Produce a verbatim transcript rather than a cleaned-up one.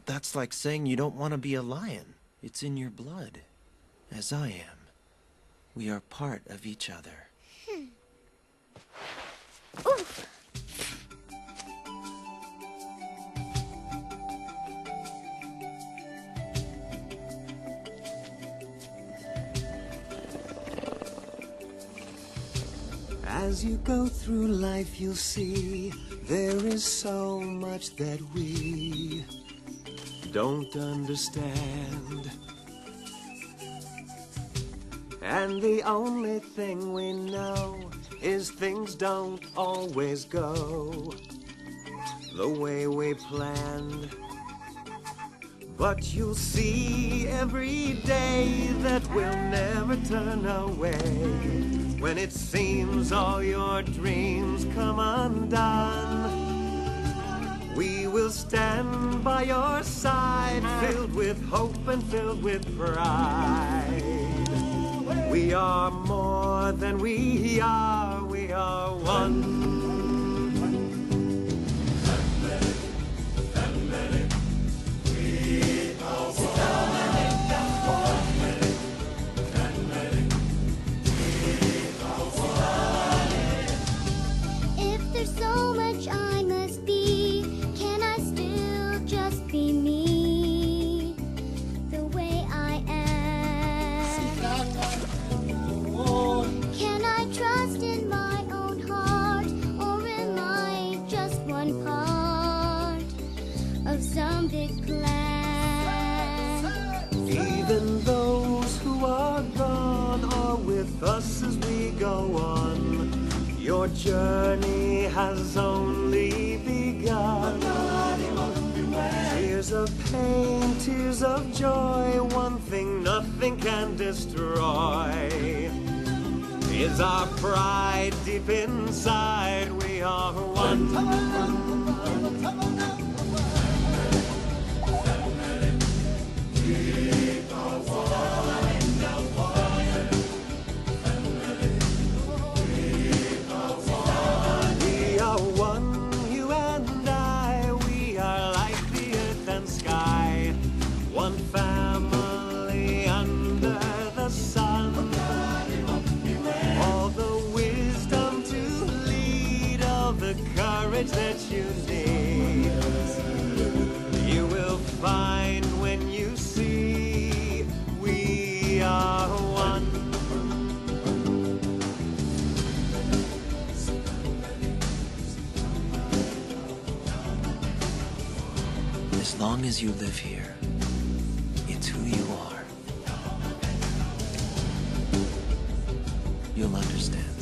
That's like saying you don't want to be a lion. It's in your blood, as I am. We are part of each other. Hmm. Oof. As you go through life, you'll see there is so much that we don't understand. And the only thing we know is things don't always go the way we planned. But you'll see every day that we'll never turn away. When it seems all your dreams come undone, we will stand by your side, filled with hope and filled with pride. We are more than we are, we are one. So much I must be. Can I still just be me, the way I am? Can I trust in my own heart, or am I just one part of some big plan? Even those who are gone are with us as we go on. Your journey has only begun. Tears of pain, tears of joy, one thing nothing can destroy is our pride deep inside. We are one. One family under the sun. All the wisdom to lead, all the courage that you need, you will find when you see we are one. As long as you live here, it's who you are. You'll understand.